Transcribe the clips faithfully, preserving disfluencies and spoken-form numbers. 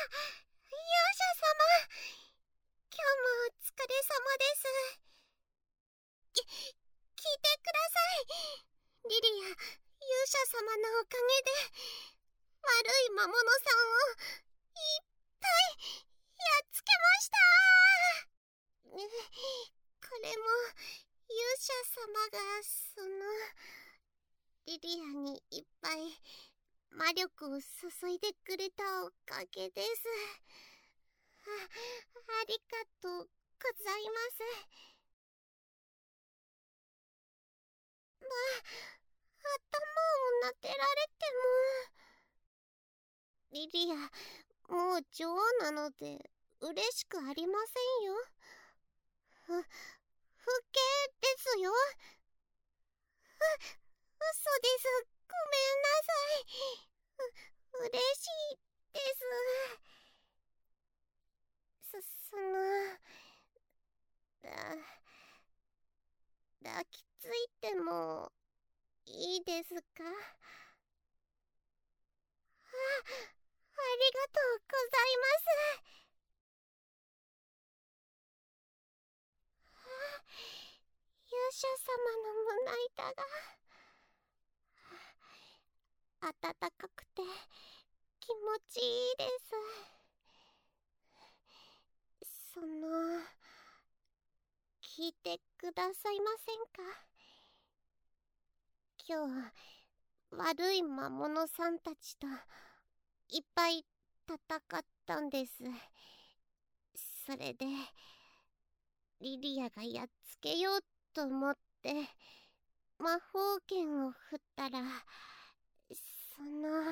勇者様、今日もお疲れ様です。き、聞いてください。リリア、勇者様のおかげで、悪い魔物さんをいっぱいやっつけました。これも、勇者様が、その、リリアにいっぱい魔力を注いでくれたおかげです。あ、ありがとうございます。まあ、頭を撫でられても。リリア、もう女王なので嬉しくありませんよ。ふ、不敬ですよ。う、嘘です。ごめんなさい。う、嬉しいです。そ、その、だ、抱きついてもいいですか？あ、ありがとうございます。あ、勇者様の胸板が暖かくて気持ちいいです。その、聞いてくださいませんか？今日、悪い魔物さんたちといっぱい戦ったんです。それで、リリアがやっつけようと思って魔法剣を振ったら、その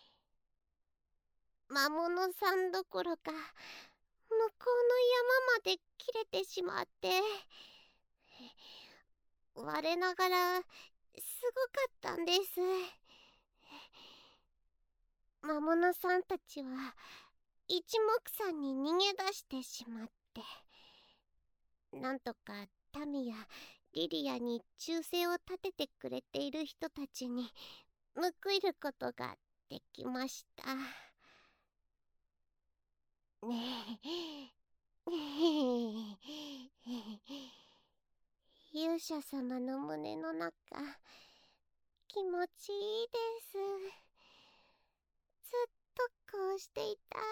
魔物さんどころか向こうの山まで切れてしまって、我ながらすごかったんです。魔物さんたちは一目散に逃げ出してしまって、なんとかタミやリリアに忠誠を立ててくれている人たちに報いることができました。ねえ、勇者様の胸の中、気持ちいいです。ずっとこうしていたい。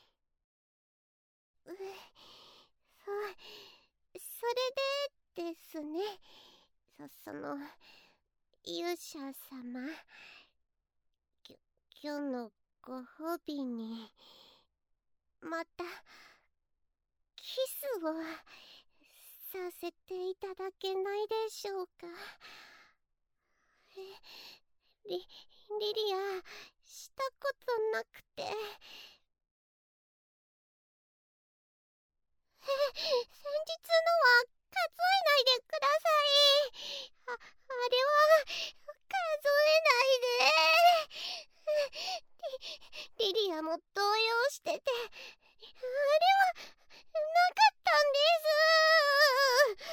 う、そ、それでですね、そ、その、勇者様、きょ、今日のご褒美に、また、キスをさせていただけないでしょうか。え、リ、リリア、したことなくて。え、先日のは数えないでください。あ、あれは、数えないで。リ、リリアも動揺してて、あれは、なかったんです。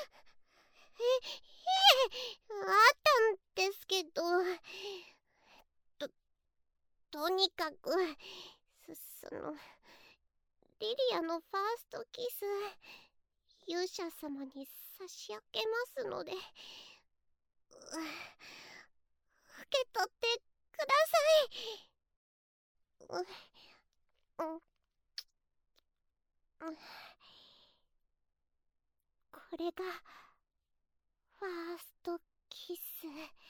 え、いえ、あったんですけど、と、とにかく、そ、その、リリアのファーストキス、勇者様に差し上げますので、う、受け取ってください。う、うん、うん、これがファーストキス。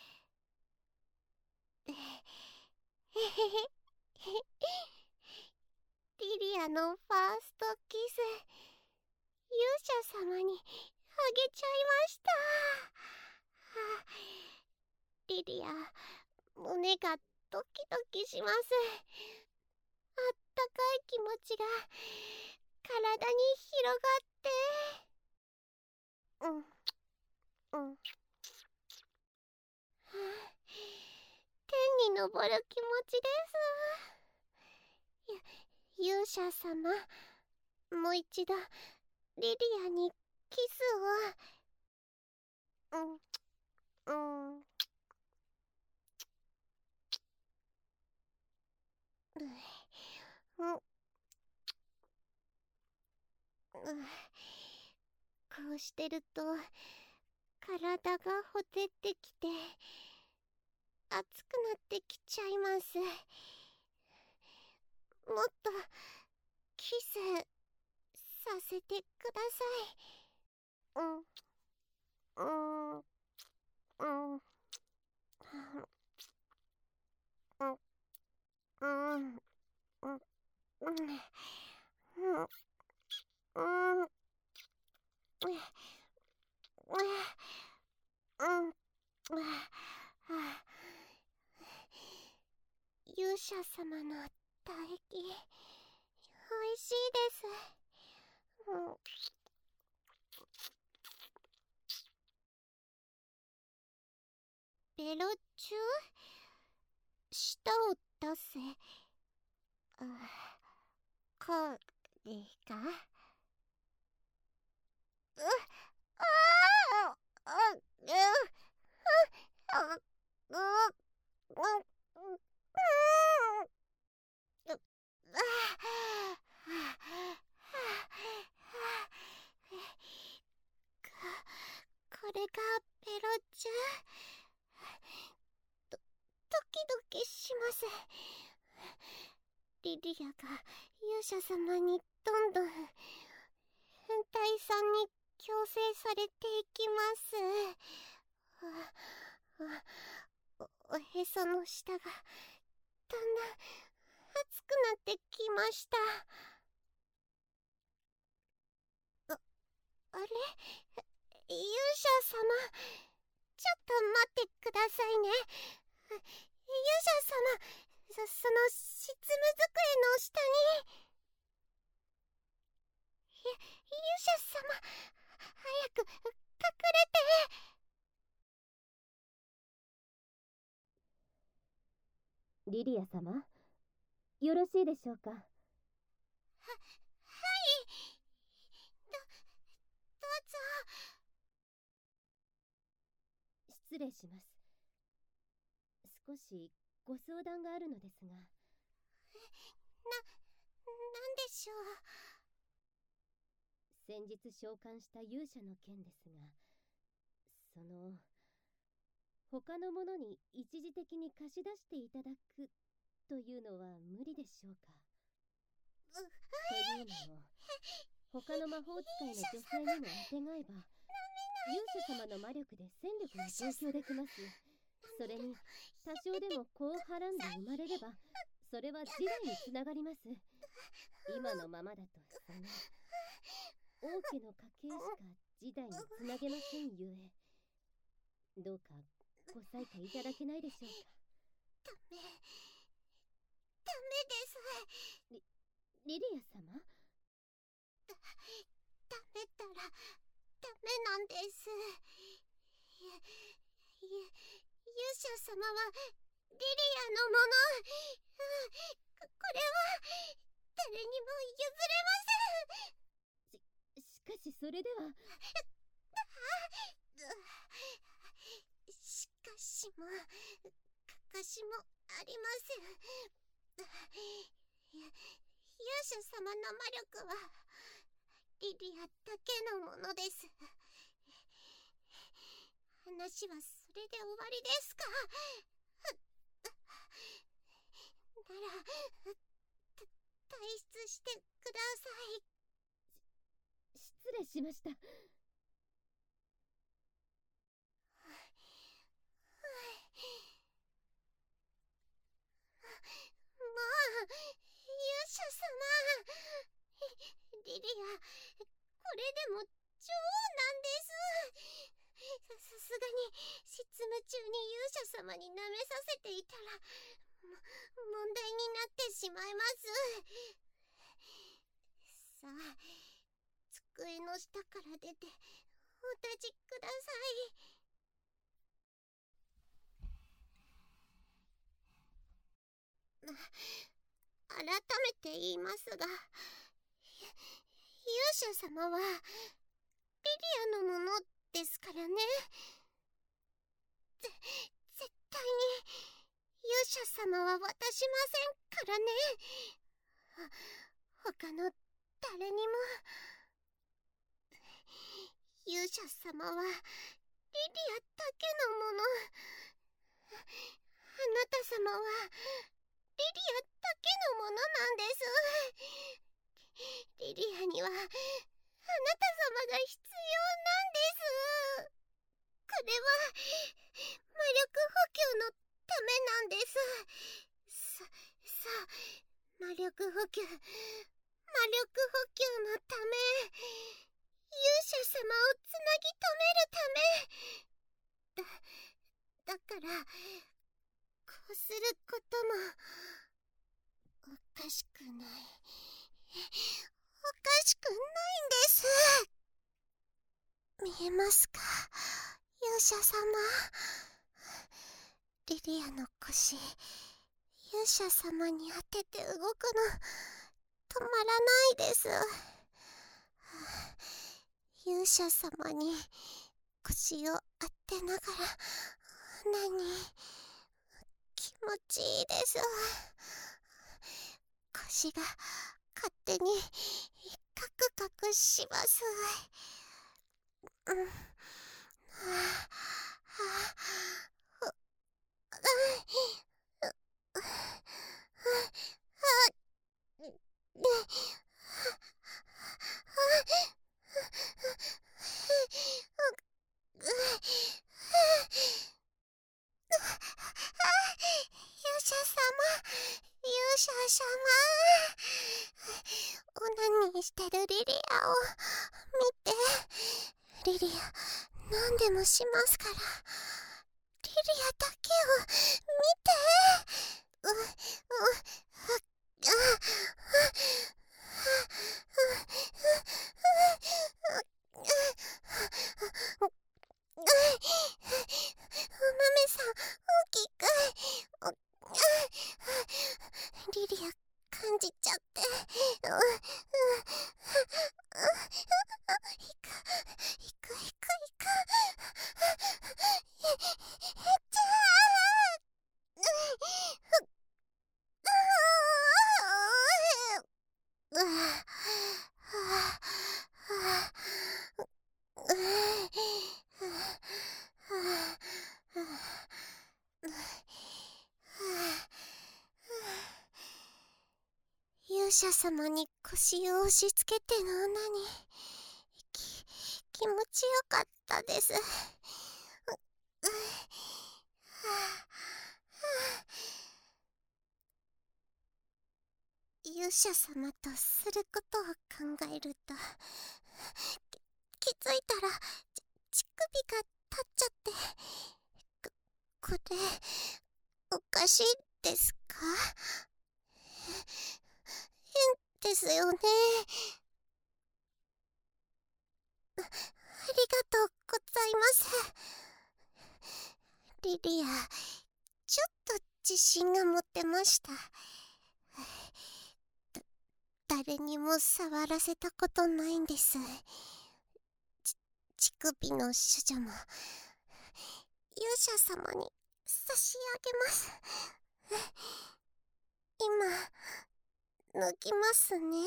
えへへリリアのファーストキス、勇者様にあげちゃいました。はあ、リリア、胸がドキドキします。あったかい気持ちが体に広がって、うん、うん、はあ、天に昇る気持ちです。ゆ勇者様、もう一度リリアにキスを。うん、うん、うん、 こうしてると体がほてってきて熱くなってきちゃいます。もっとキスさせてください。うんうんうんうんうんうんうん勇者様の唾液おいしいです。うん、ベロチュ舌を出せ。あ、これがうあああうあううこれがベロチュドドキドキします。リリアが勇者様にどんどん変態さんに強制されていきます。お, おへその下がだんだん熱くなってきました。あ, あれ勇者様、ちょっと待ってくださいね。勇者様、そ, その執務机の下に。ゆ勇者様、早く隠れて。 リリア様、よろしいでしょうか。は、はい、 ど、どうぞ。 失礼します。少しご相談があるのですが。な、 なんでしょう。 先日召喚した勇者の件ですが、その他の者に一時的に貸し出していただくというのは無理でしょうか。というのも、他の魔法使いの女性にもあてがえば、勇者様の魔力で戦力が増強できます。それに多少でも子をはらんで生まれれば、それは時代につながります。今のままだとその王家の家系しか時代につなげませんゆえ、どうかご裁可いただけないでしょうか。 ダメダメです。 リ, リリア様、 だダメたらダメなんです。ゆゆ勇者様はリリアのもの。こ, これは誰にも譲れません。 し, しかしそれでは。 しかしもかかしもありません。勇者様の魔力はリリアだけのものです。話はそれで終わりですか。なら退出してください。 失礼しました。 もう勇者様、リリア、これでも女王なんです。さすがに執務中に勇者様に舐めさせていたらも問題になってしまいます。さあ、机の下から出てお立ちください。改めて言いますが、勇者様はリリアのものですからね。ぜ絶対に勇者様は渡しませんからね。他の誰にも勇者様はリリアだけのもの。あなた様はリリアだけのものなんです。リリアにはあなた様が必要なんです。これは魔力補給のためなんです。さ、さあ、魔力補給、魔力補給のため、勇者様をつなぎ止めるため。だ、だから、こうすることも、おかしくない。おかしくないんです。見えますか、勇者様。リリアの腰、勇者様に当てて動くの、止まらないです。勇者様に腰を当てながら、何、気持ちいいです。腰が勝手にカクカクします。うん。はあ、はあ、う、う、う、勇者様、勇者様。オナニーしてるリリアを見て。リリア、何でもしますから。リリアだけを見て。う、う、う、あ、お豆さん、大きく。リリア、感じちゃって。う、う、いく、いく、いく、いく。え、えっちゃー。う、う、う、勇者様に腰を押し付けての女にき気持ちよかったです。勇者様とすることを考えると、き気づいたらち乳首が立っちゃって、ここれおかしいですか？変ですよね。あ、ありがとうございます。リリア、ちょっと自信が持てました。だ、誰にも触らせたことないんです。ち、乳首の処女も、勇者様に差し上げます。今、脱ぎますね。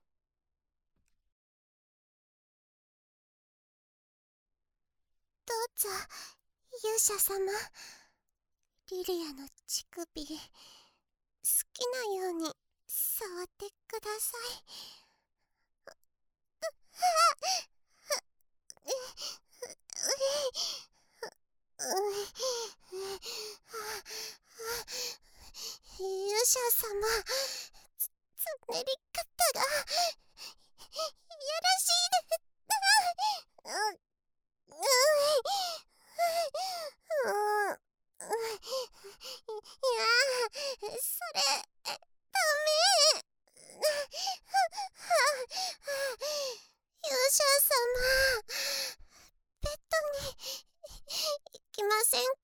どうぞ、勇者様。リリアの乳首、好きなように触ってください。勇者様、つ、つねり方が、いやらしいです。う、う、う、う、いや、それ、ダメ。勇者様、ベッドに行きませんか？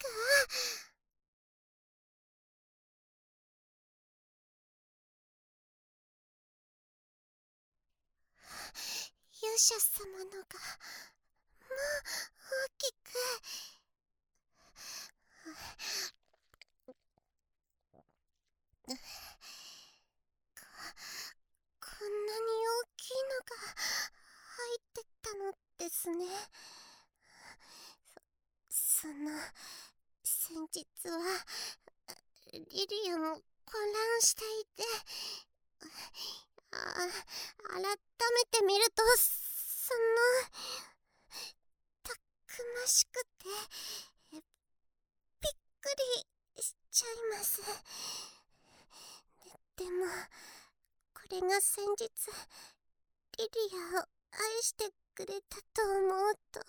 勇者様のが、もう大きく。こ、こんなに大きいのが入ってたのってですね。そ、その、先日は、リリアも混乱していて、あ、改めて見ると、その、たくましくて、びっくりしちゃいます。で、でも、これが先日、リリアを愛してくれたと思うと、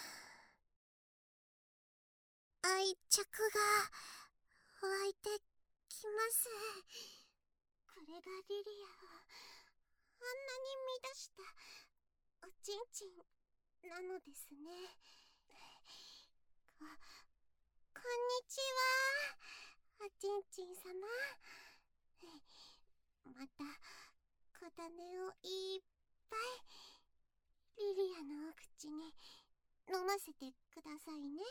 愛着が湧いてきます。これがリリアをあんなに乱したおちんちんなのですね。こ、こんにちは、おちんちんさま。また小種をいっぱいリリアのお口に飲ませてくださいね。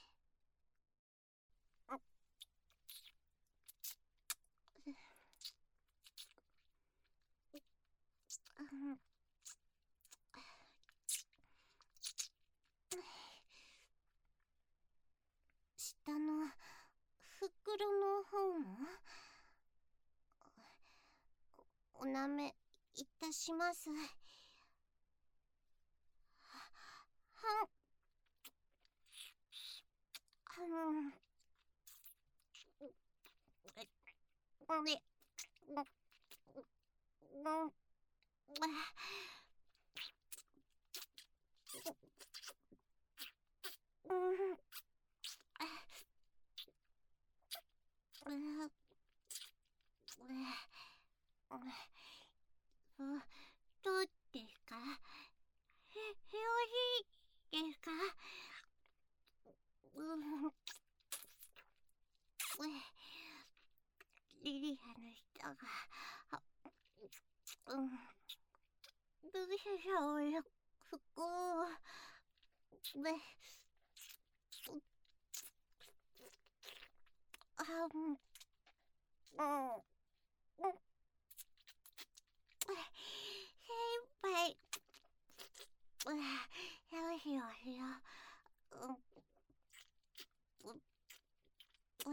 下の袋の方もおなめいたします。はんはんあれうんどうですか？へ、へおしいですか？うんリリアの人が、うん、どうしようよ、服を、ね、あ、うん、うん、うん、先輩、よしよしよ、うん、うん、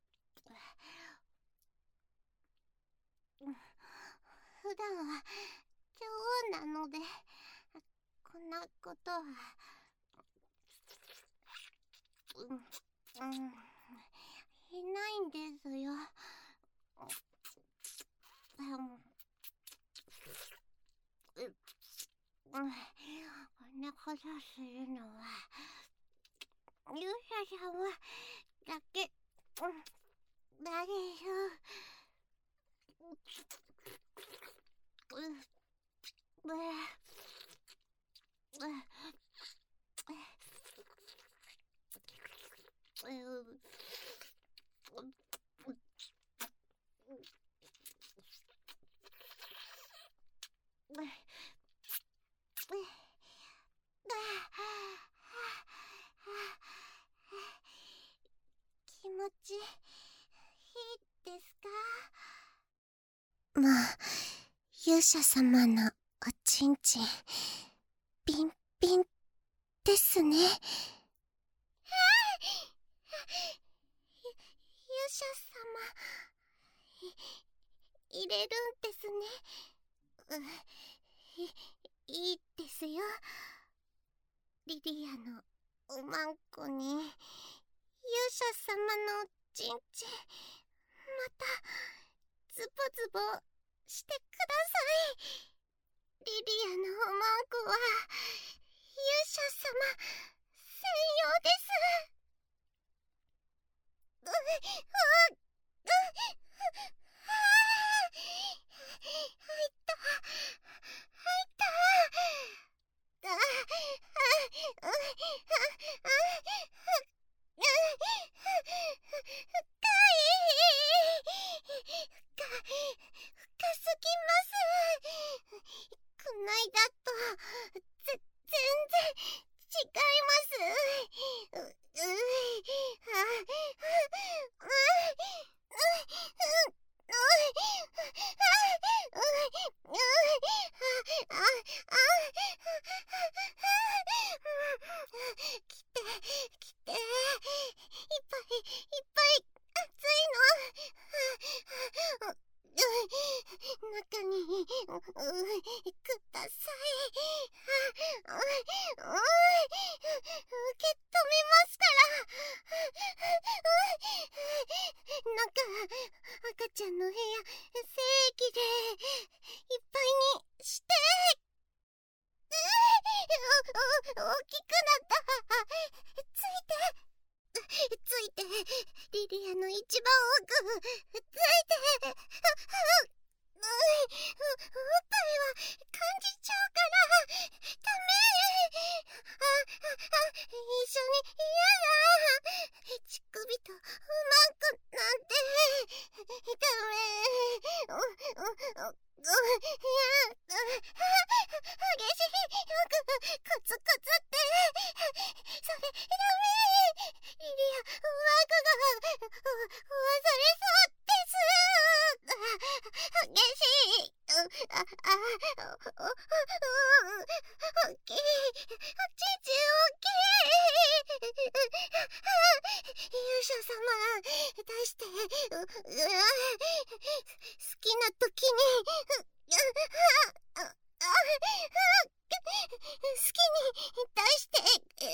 普段は女王なのでこんなことはうん、うん、いないんですよ。うん、こんなことするのは勇者様だけ、うん、だでしょう。うんうん気持ちいいですか？まあ、勇者様のおちんちんビンビンですね。勇者様入れるんですね。うい、いいですよ。リリアのおまんこに勇者様のおちんちんまたズボズボしてください。リリアのおまんこは勇者様専用です。う、う、う、入った、入った。あ、あ、あ、あ、深い。深、深すぎます。こないだとぜ全然違います。う、う、あ、あ、 激しいコツコツってそれダメ。リリアマークが忘れそうです。激しいああおおおおきい父大きい勇者様出してうう好きな時に好きに出してくだ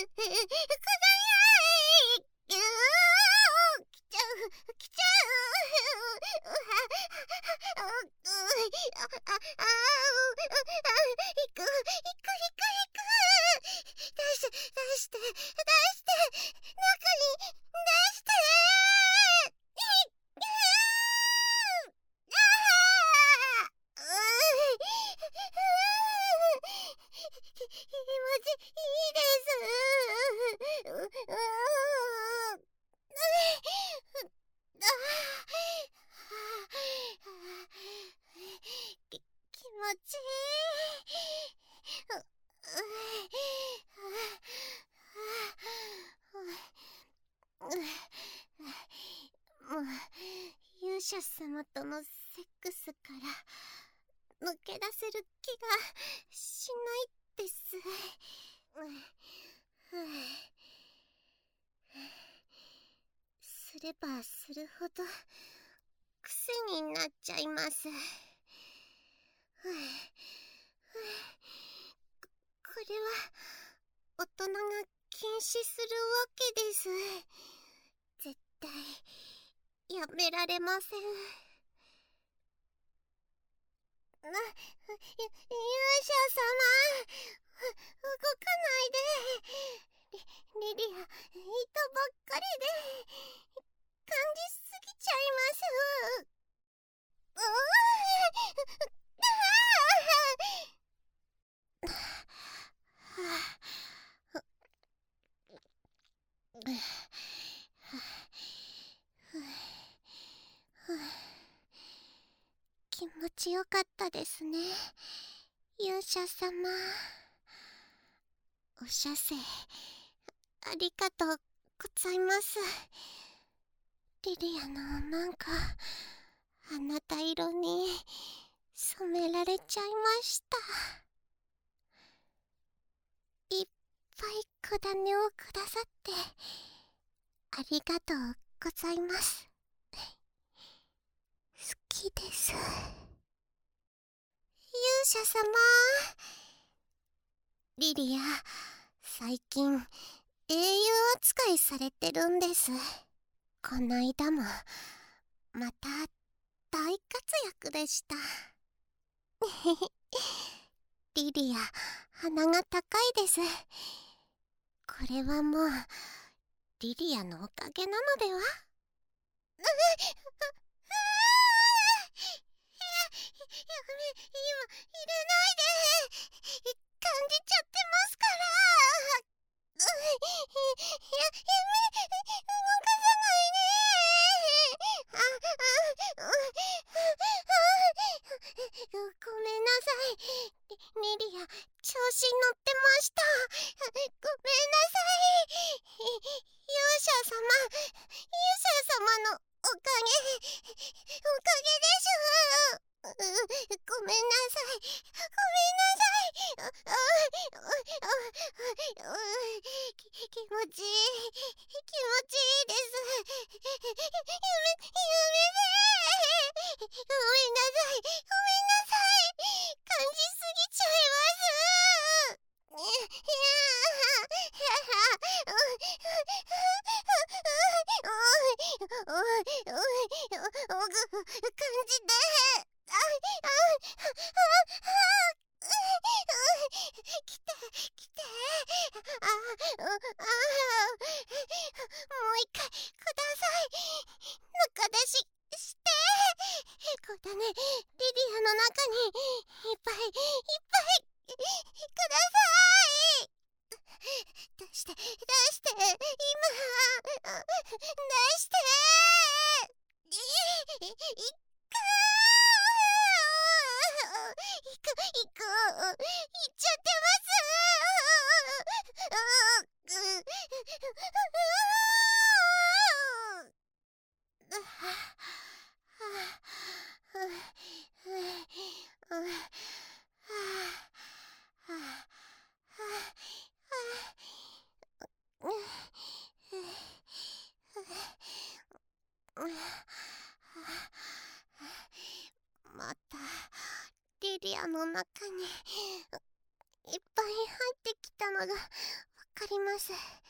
さい。来ちゃう来ちゃうああああ行く行く行く行く出して出して出して中に出して気持ちいいですき気持ちいい。もう勇者様とのセックスから抜け出せる気がしないです。すればするほど癖になっちゃいます。これは大人が禁止するわけです。絶対やめられません。な、ゆ勇者様動かないで。リリア糸ばっかりで感じすぎちゃいます。う気持ちよかったですね、勇者様。お射精ありがとうございます。リリアのなんかあなた色に染められちゃいました。いっぱい小種をくださってありがとうございます。好きです。勇者様、リリア最近英雄扱いされてるんです。こないだもまた大活躍でした。リリア鼻が高いです。これはもうリリアのおかげなのでは？やめ、今入れないで。感じちゃってますから。や、やめ、動かさないで。あ、あ、ごめんなさい。リリア、調子に乗ってました。ごめんなさい。勇者様、勇者様のおかげ、おかげでしょ。ごめんなさい。ごめんなさい。あ、あ、あ、き気持ちいい。気持ちいいです。やめ、やめて。ごめんなさい。ごめんなさい。感じすぎちゃいます。いや、感じで。来て来て。ああ、もう一回ください。中出しして小種リリアの中にいっぱいいっぱいください。出して出して今出していいくく、行く、行っちゃってます。ううううまたリリアの中にいっぱい入ってきたのがわかります。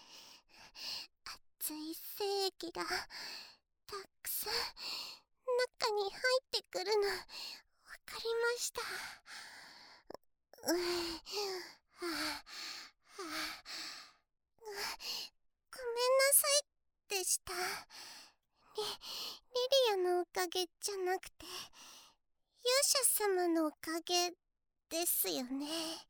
熱い精液がたくさん中に入ってくるのわかりました。うはあはあ、ごめんなさいでした。リリリアのおかげじゃなくて勇者様のおかげですよね。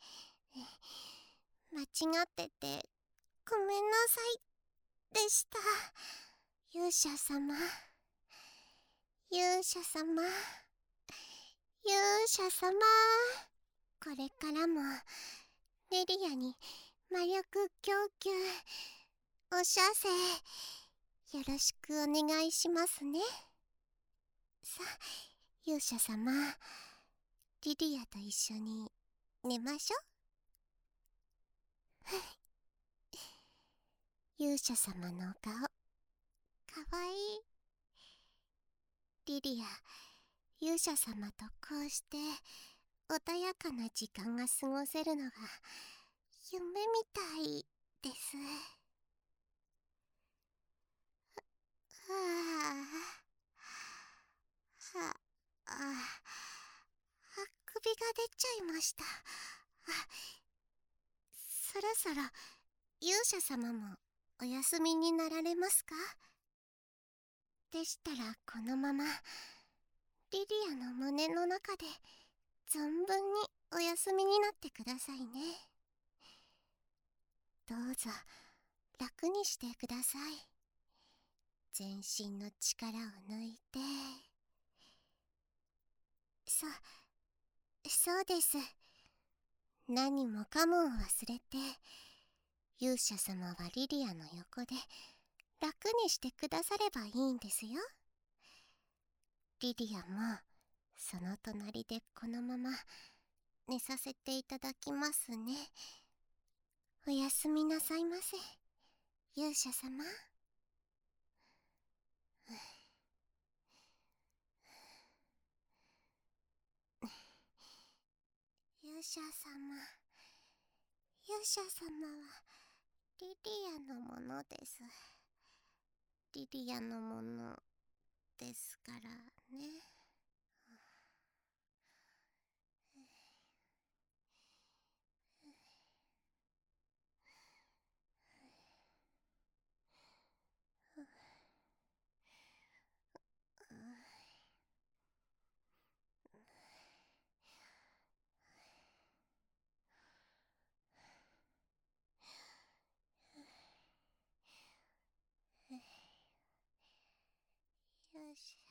間違っててごめんなさいでした。勇者様、勇者様、勇者様、これからもリリアに魔力供給おしゃせよろしくお願いしますね。さあ勇者様、リリアと一緒に寝ましょう。勇者様のお顔かわいい。リリア、勇者様とこうして穏やかな時間が過ごせるのが夢みたいです。はあ、はあ、あ、首が出ちゃいました。あ、そろそろ勇者様もお休みになられますか？でしたらこのままリリアの胸の中で存分にお休みになってくださいね。どうぞ楽にしてください。全身の力を抜いて。そ、そうです。何もかもを忘れて勇者様はリリアの横で楽にしてくださればいいんですよ。リリアもその隣でこのまま寝させていただきますね。おやすみなさいませ、勇者様。勇者様、勇者様はリリアのものです。リリアのものですからね。よし。